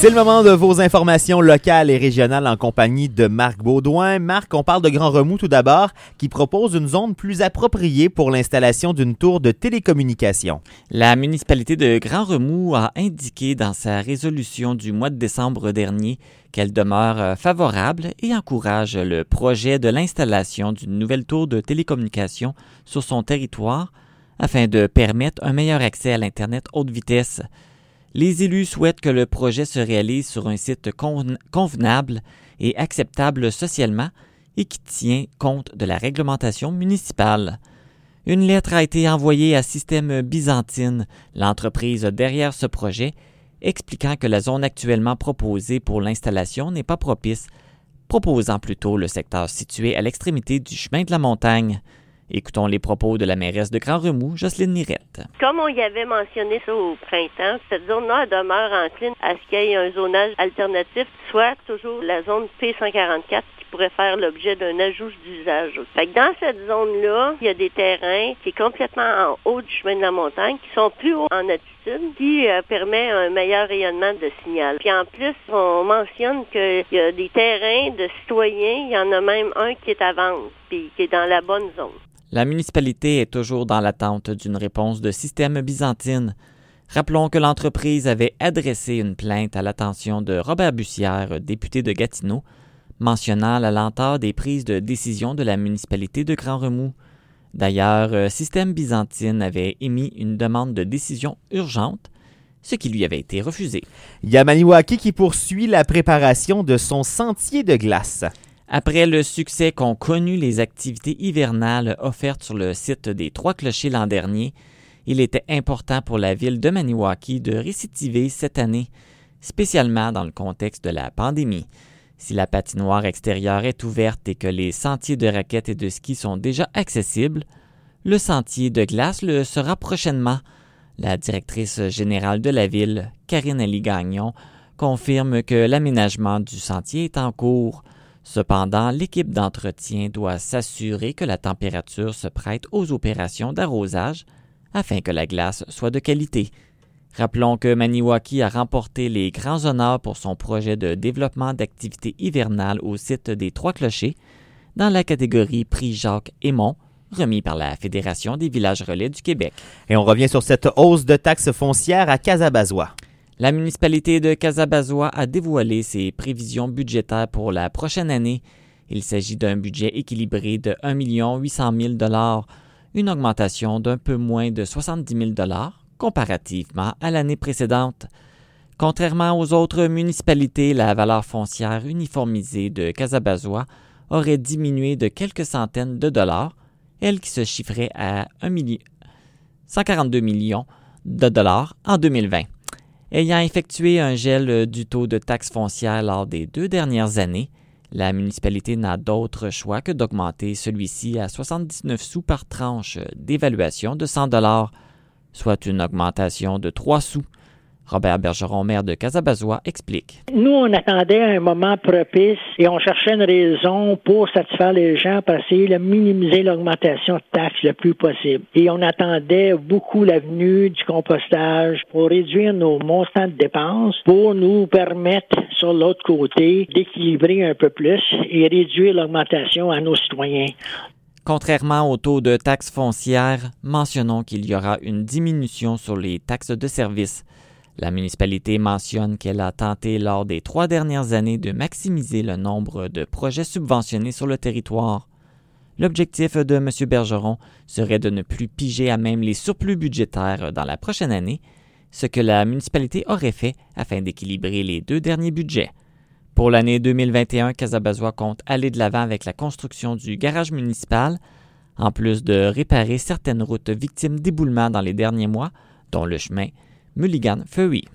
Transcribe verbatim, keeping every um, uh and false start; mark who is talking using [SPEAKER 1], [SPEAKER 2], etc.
[SPEAKER 1] C'est le moment de vos informations locales et régionales en compagnie de Marc Baudouin. Marc, on parle de Grand Remous tout d'abord, qui propose une zone plus appropriée pour l'installation d'une tour de télécommunication.
[SPEAKER 2] La municipalité de Grand Remous a indiqué dans sa résolution du mois de décembre dernier qu'elle demeure favorable et encourage le projet de l'installation d'une nouvelle tour de télécommunication sur son territoire afin de permettre un meilleur accès à l'Internet haute vitesse. Les élus souhaitent que le projet se réalise sur un site convenable et acceptable socialement et qui tient compte de la réglementation municipale. Une lettre a été envoyée à Système Byzantine, l'entreprise derrière ce projet, expliquant que la zone actuellement proposée pour l'installation n'est pas propice, proposant plutôt le secteur situé à l'extrémité du chemin de la montagne. Écoutons les propos de la mairesse de Grand Remous, Jocelyne Nirette.
[SPEAKER 3] Comme on y avait mentionné ça au printemps, cette zone-là demeure encline à ce qu'il y ait un zonage alternatif, soit toujours la zone P cent quarante-quatre qui pourrait faire l'objet d'un ajout d'usage. Fait que dans cette zone-là, il y a des terrains qui est complètement en haut du chemin de la montagne, qui sont plus hauts en altitude, qui euh, permet un meilleur rayonnement de signal. Puis en plus, on mentionne qu'il y a des terrains de citoyens, il y en a même un qui est à vendre, puis qui est dans la bonne zone.
[SPEAKER 2] La municipalité est toujours dans l'attente d'une réponse de Système Byzantine. Rappelons que l'entreprise avait adressé une plainte à l'attention de Robert Bussière, député de Gatineau, mentionnant la lenteur des prises de décision de la municipalité de Grand Remous. D'ailleurs, Système Byzantine avait émis une demande de décision urgente, ce qui lui avait été refusé.
[SPEAKER 1] Il y a Maniwaki qui poursuit la préparation de son sentier de glace.
[SPEAKER 2] Après le succès qu'ont connu les activités hivernales offertes sur le site des Trois-Clochers l'an dernier, il était important pour la ville de Maniwaki de récidiver cette année, spécialement dans le contexte de la pandémie. Si la patinoire extérieure est ouverte et que les sentiers de raquettes et de ski sont déjà accessibles, le sentier de glace le sera prochainement. La directrice générale de la ville, Karine Ali-Gagnon, confirme que l'aménagement du sentier est en cours. Cependant, l'équipe d'entretien doit s'assurer que la température se prête aux opérations d'arrosage afin que la glace soit de qualité. Rappelons que Maniwaki a remporté les grands honneurs pour son projet de développement d'activités hivernales au site des Trois-Clochers dans la catégorie Prix Jacques-Aymon, remis par la Fédération des villages relais du Québec.
[SPEAKER 1] Et on revient sur cette hausse de taxes foncières à Casabazois.
[SPEAKER 2] La municipalité de Casabazois a dévoilé ses prévisions budgétaires pour la prochaine année. Il s'agit d'un budget équilibré de un million huit cent mille dollars, une augmentation d'un peu moins de soixante-dix mille dollars comparativement à l'année précédente. Contrairement aux autres municipalités, la valeur foncière uniformisée de Casabazois aurait diminué de quelques centaines de dollars, elle qui se chiffrait à cent quarante-deux millions de dollars en deux mille vingt. Ayant effectué un gel du taux de taxe foncière lors des deux dernières années, la municipalité n'a d'autre choix que d'augmenter celui-ci à soixante-dix-neuf sous par tranche d'évaluation de cent dollars, soit une augmentation de trois sous. Robert Bergeron, maire de Casabazois, explique.
[SPEAKER 4] Nous, on attendait un moment propice et on cherchait une raison pour satisfaire les gens pour essayer de minimiser l'augmentation de taxes le plus possible. Et on attendait beaucoup l'avenue du compostage pour réduire nos montants de dépenses, pour nous permettre, sur l'autre côté, d'équilibrer un peu plus et réduire l'augmentation à nos citoyens.
[SPEAKER 2] Contrairement au taux de taxe foncière, mentionnons qu'il y aura une diminution sur les taxes de service. La municipalité mentionne qu'elle a tenté lors des trois dernières années de maximiser le nombre de projets subventionnés sur le territoire. L'objectif de M. Bergeron serait de ne plus piger à même les surplus budgétaires dans la prochaine année, ce que la municipalité aurait fait afin d'équilibrer les deux derniers budgets. Pour l'année deux mille vingt et un, Casabazois compte aller de l'avant avec la construction du garage municipal, en plus de réparer certaines routes victimes d'éboulements dans les derniers mois, dont le chemin Mulligan-Feuilly.